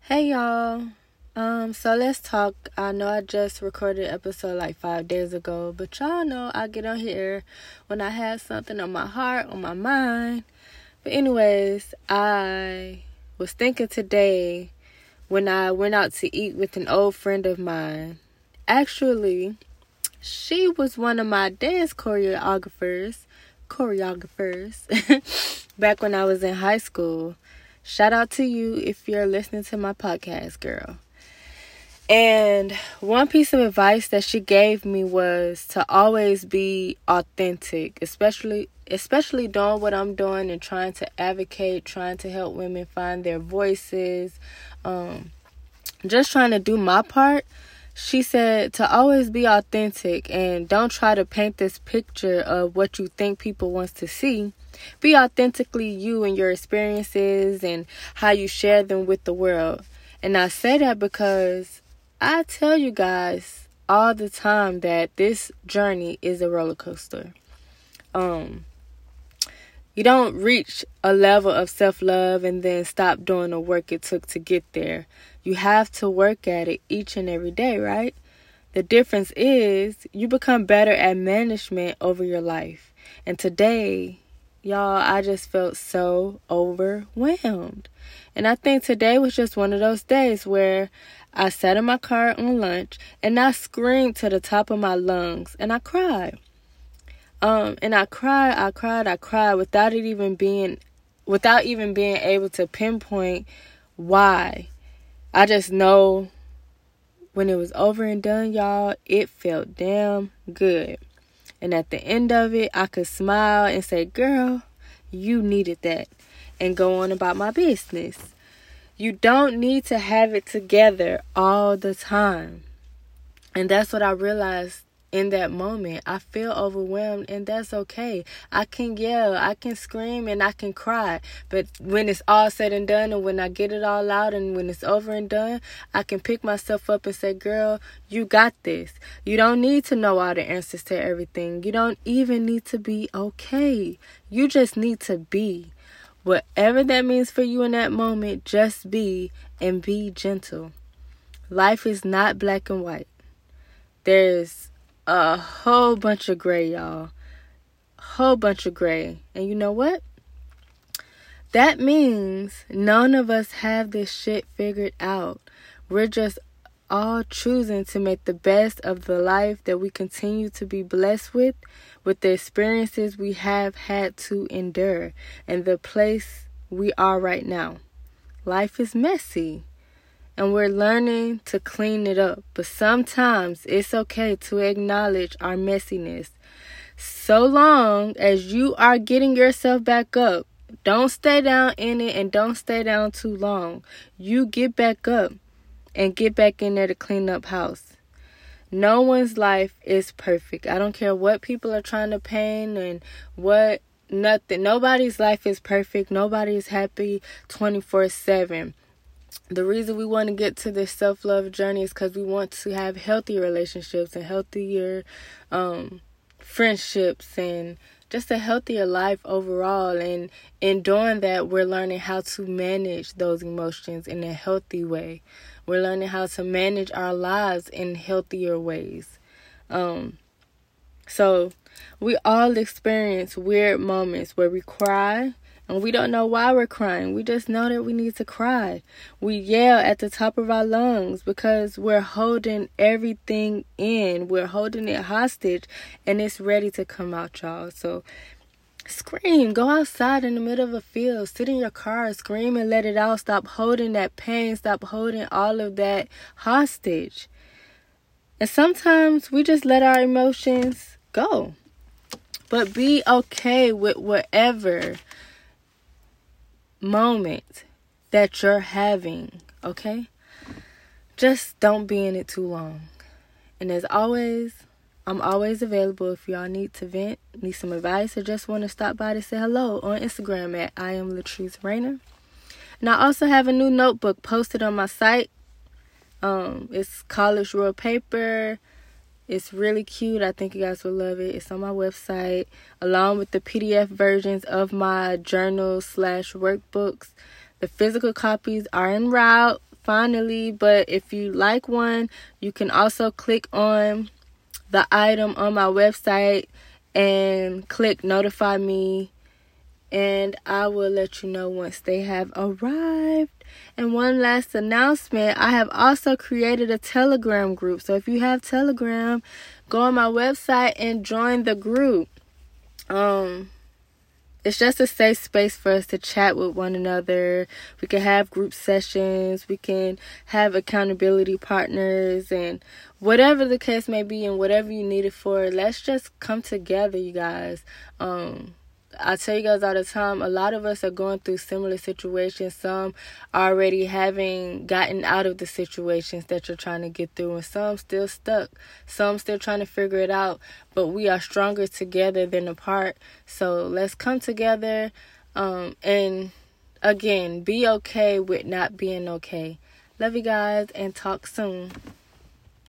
Hey y'all. So let's talk. I know I just recorded an episode like 5 days ago, but y'all know I get on here when I have something on my heart, on my mind. But anyways, I was thinking today when I went out to eat with an old friend of mine. Actually, she was one of my dance choreographers back when I was in high school. Shout out to you if you're listening to my podcast, girl. And one piece of advice that she gave me was to always be authentic, especially doing what I'm doing and trying to advocate, trying to help women find their voices, just trying to do my part. She said to always be authentic and don't try to paint this picture of what you think people wants to see. Be authentically you and your experiences and how you share them with the world. And I say that because I tell you guys all the time that this journey is a roller coaster. You don't reach a level of self-love and then stop doing the work it took to get there. You have to work at it each and every day, right? The difference is you become better at management over your life. And today, y'all, I just felt so overwhelmed. And I think today was just one of those days where I sat in my car on lunch and I screamed to the top of my lungs and I cried. And I cried without even being able to pinpoint why. I just know when it was over and done, y'all, it felt damn good. And at the end of it, I could smile and say, girl, you needed that, and go on about my business. You don't need to have it together all the time. And that's what I realized in that moment. I feel overwhelmed, and that's okay. I can yell, I can scream, and I can cry. But when it's all said and done, and when I get it all out, and when it's over and done, I can pick myself up and say, girl, you got this. You don't need to know all the answers to everything. You don't even need to be okay. You just need to be. Whatever that means for you in that moment, just be, and be gentle. Life is not black and white. There's a whole bunch of gray, y'all. Whole bunch of gray. And you know what? That means none of us have this shit figured out. We're just all choosing to make the best of the life that we continue to be blessed with the experiences we have had to endure, and the place we are right now. Life is messy. And we're learning to clean it up. But sometimes it's okay to acknowledge our messiness. So long as you are getting yourself back up. Don't stay down in it, and don't stay down too long. You get back up and get back in there to clean up house. No one's life is perfect. I don't care what people are trying to paint and nothing. Nobody's life is perfect. Nobody is happy 24/7. The reason we want to get to this self-love journey is because we want to have healthier relationships and healthier friendships and just a healthier life overall. And in doing that, we're learning how to manage those emotions in a healthy way. We're learning how to manage our lives in healthier ways. So we all experience weird moments where we cry. And we don't know why we're crying. We just know that we need to cry. We yell at the top of our lungs because we're holding everything in. We're holding it hostage, and it's ready to come out, y'all. So scream. Go outside in the middle of a field. Sit in your car. Scream and let it out. Stop holding that pain. Stop holding all of that hostage. And sometimes we just let our emotions go. But be okay with whatever moment that you're having, okay? Just don't be in it too long. And as always, I'm always available if y'all need to vent, need some advice, or just want to stop by to say hello on Instagram at I am Latrice Rayner. And I also have a new notebook posted on my site. It's College Rule Paper. It's really cute. I think you guys will love it. It's on my website, along with the PDF versions of my journals / workbooks. The physical copies are en route finally, but if you like one, you can also click on the item on my website and click notify me, and I will let you know once they have arrived. And one last announcement, I have also created a Telegram group. So if you have Telegram, go on my website and join the group. It's just a safe space for us to chat with one another. We can have group sessions. We can have accountability partners, and whatever the case may be and whatever you need it for, let's just come together, you guys. I tell you guys all the time, a lot of us are going through similar situations. Some already having gotten out of the situations that you're trying to get through, and some still stuck. Some still trying to figure it out. But we are stronger together than apart. So let's come together and, again, be okay with not being okay. Love you guys, and talk soon.